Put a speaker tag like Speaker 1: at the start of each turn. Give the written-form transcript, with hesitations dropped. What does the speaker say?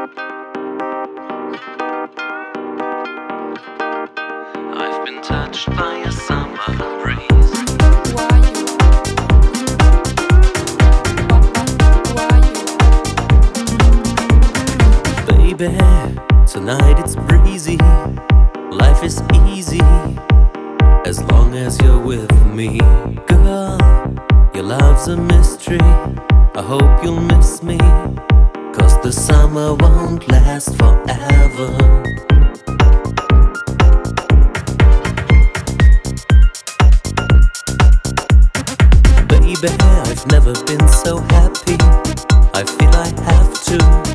Speaker 1: I've been touched by a summer breeze. Baby, tonight it's breezy. Life is easy as long as you're with me. Girl, your love's a mystery. I hope you'll miss me, 'cause the summer won't last forever. Baby, I've never been so happy. I feel I have to